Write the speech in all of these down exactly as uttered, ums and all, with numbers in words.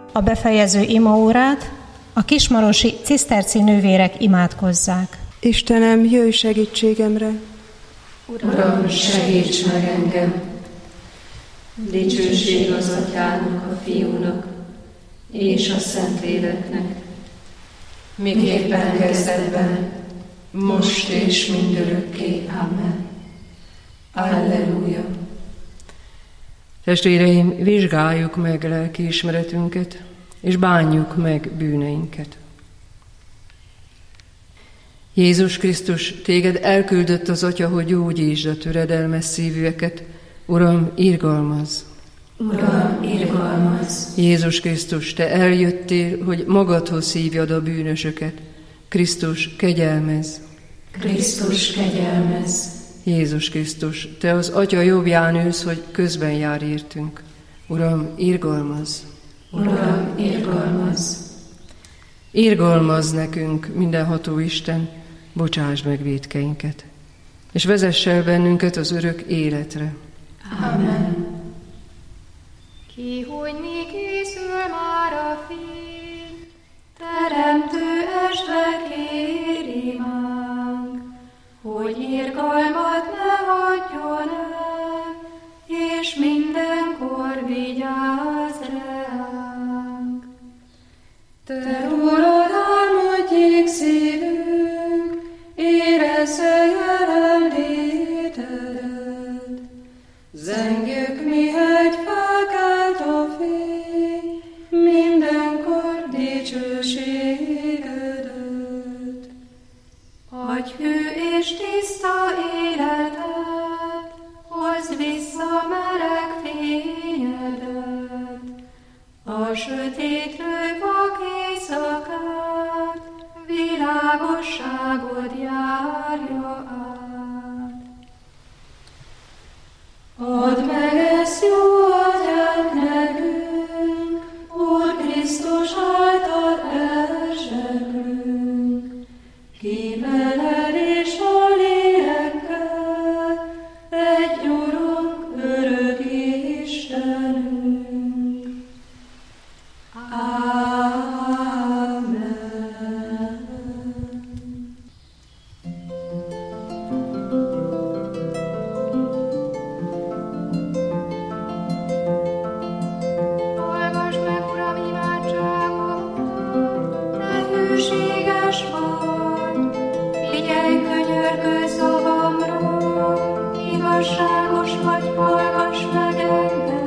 a befejező imaórát a kismarosi ciszterci nővérek imádkozzák. Istenem, jöjj segítségemre! Uram, segíts meg engem! Dicsőség az Atyának, a Fiúnak és a Szentléleknek, miképpen kezdetben, most és mindörökké. Amen. Alleluja! Testvéreim, vizsgáljuk meg lelkiismeretünket, és bánjuk meg bűneinket. Jézus Krisztus, téged elküldött az Atya, hogy gyógyítsd a töredelmes szívűeket. Uram, irgalmazz! Uram, irgalmazz! Jézus Krisztus, te eljöttél, hogy magadhoz hívjad a bűnösöket. Krisztus, kegyelmezz! Krisztus, kegyelmezz! Jézus Krisztus, te az Atya jobbján ülsz, hogy közben jár értünk. Uram, irgalmazz! Uram, irgalmazz! Irgalmazz nekünk, mindenható Isten, bocsáss meg vétkeinket, és vezess el bennünket az örök életre. Amen. Ki, hogy mi készül már a fény, teremtő estve kéri mánk, hogy irgalmat ne hagyjon el, és mindenkor vigyázz ránk. Te rólad álmodjék szívünk, érezze jelenlétedet. Zengjük, mihegy felkelt a fény, mindenkor dicsőségedet. Adj hű és tiszta életet, hozd vissza meleg fényedet. A sötétről vak éjszakát, világosságod járja át. Add meg ezt jó atyát nekünk, Úr Krisztus által elzseglünk, ki veled és a lélekkel, egy Urunk, örök Istenünk. Amen. Hallgass meg, Uram, imádságomat, te hűséges vagy, figyelj könyörgő szavamra, igazságos vagy, hallgass meg engem.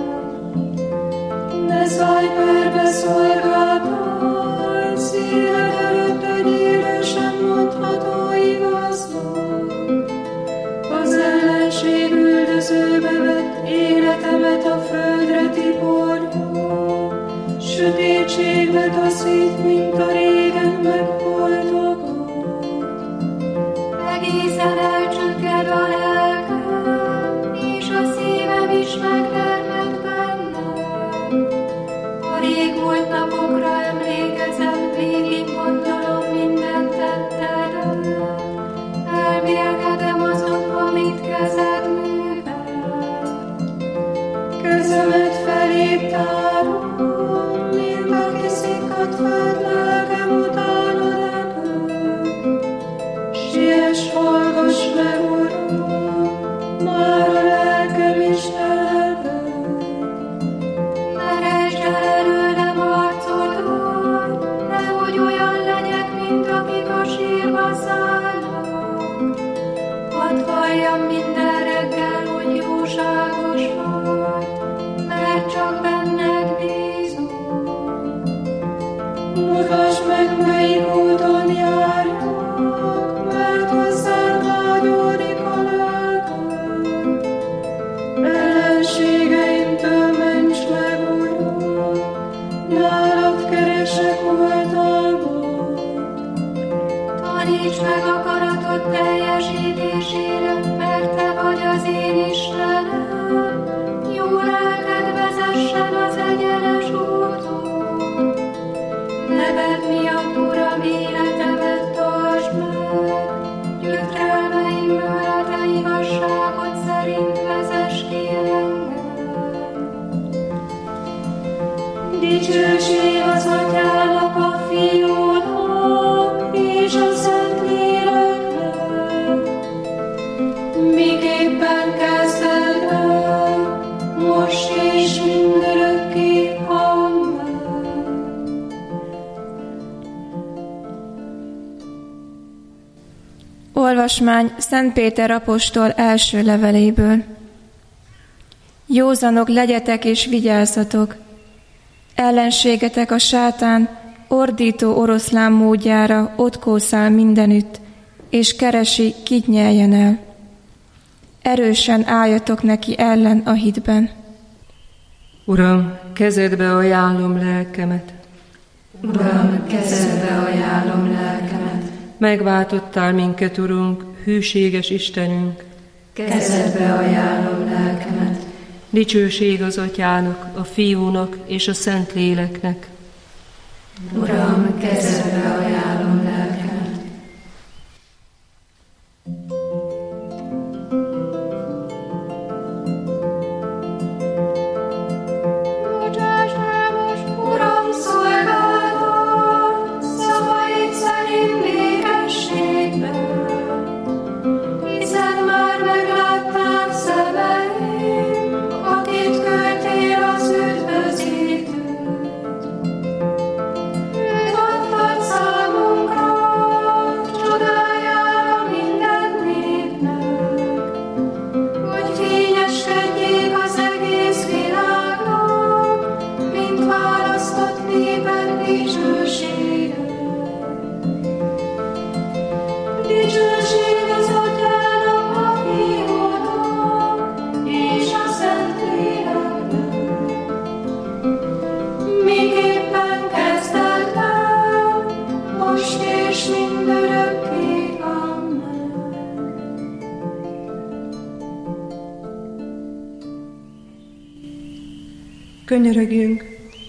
Ne szállj perbe szolgáltál, szíved előtt egy élő sem mondható igaznak. Az ellenség üldözőbe vett életemet a földre tiporja, sötétségbe taszít, mint a régen megholtokat. Egészen elcsügged a lelkem, és a szívem is megtermett bennem. A régmúlt napokra emlékezem, végig gondolom minden tettedet. Elmélkedem azon, amit kezed művel. Kezemet feléd tárom, mint aki szikkat fed lelke Dicsőség az Atyának, a Fiúnak és a Szentléleknek, miképpen kezdetben, most és mindörökké. Amen. Olvasmány Szent Péter apostol első leveléből. Józanok legyetek és vigyázzatok! Ellenségetek a sátán ordító oroszlán módjára ott kószál mindenütt, és keresi, kit nyeljen el. Erősen álljatok neki ellen a hitben. Uram, kezedbe ajánlom lelkemet. Uram, kezedbe ajánlom lelkemet. Megváltottál minket, Urunk, hűséges Istenünk. Kezedbe ajánlom lelkemet. Dicsőség az Atyának, a Fiúnak és a Szentléleknek. Uram, kezedbe ajánlom lelkemet. Bocsáss el most, Uram, szolgálatot, szavaid szerint békességben, hiszen már meglátták szemeim, akit küldtél az üdvözítőt. Őt adtad számunkra, csodájára minden népnek, hogy fényeskedjék az egész világnak, mint választott néped dicsősége. Dicsőség az Atyának, a Fiúnak és a Szentléleknek, miképpen kezdetben, most és mindörökké. Amen. Könyörögjünk!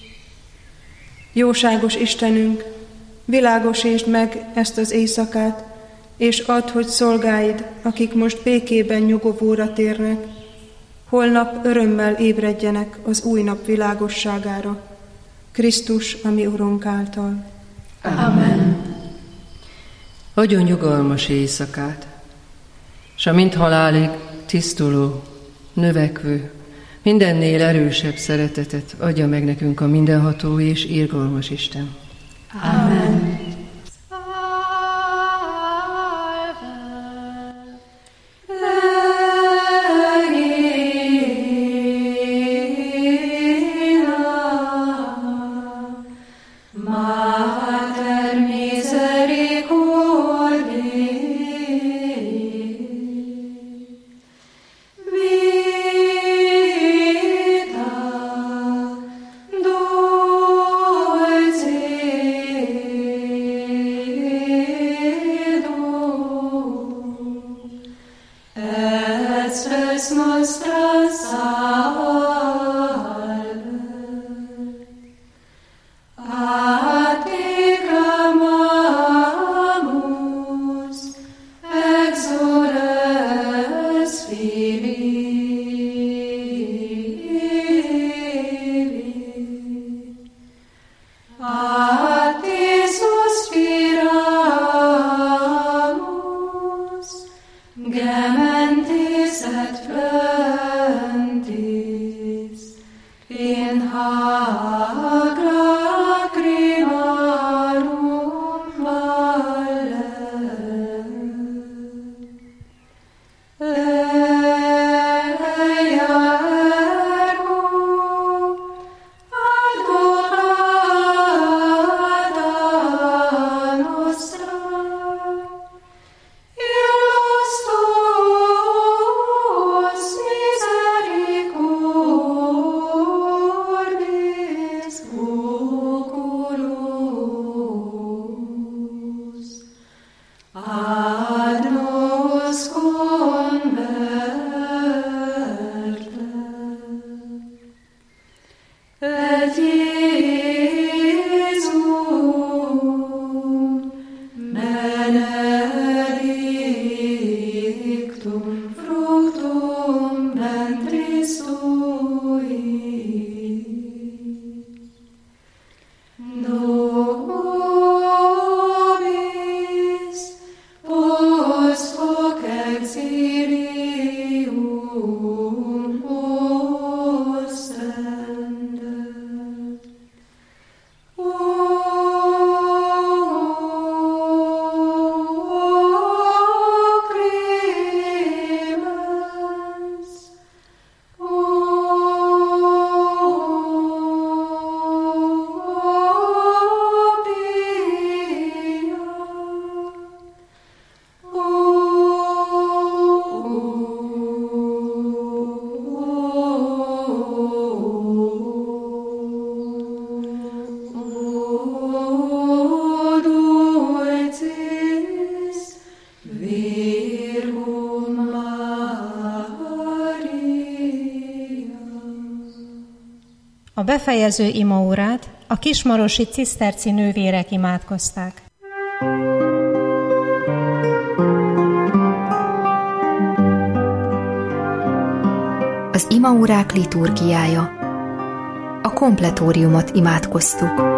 Jóságos Istenünk, világosítsd meg ezt az éjszakát, és add, hogy szolgáid, akik most békében nyugovóra térnek, holnap örömmel ébredjenek az új nap világosságára, Krisztus, a mi Urunk által. Amen. Adjon nyugalmas éjszakát, s a mint halálig tisztuló, növekvő, mindennél erősebb szeretetet adja meg nekünk a mindenható és irgalmas Isten. Amen. Mater misericordiae, vita dulce et spes nostra salve. A te clamamus, exores Filii. A te suspiramus, gementes et flentis, in hac lacrimarum valle. Leia ergo, advocata nostra, illos tuos misericordis befejező imaórát a kismarosi ciszterci nővérek imádkozták. Az imaórák liturgiája. A kompletóriumot imádkoztuk.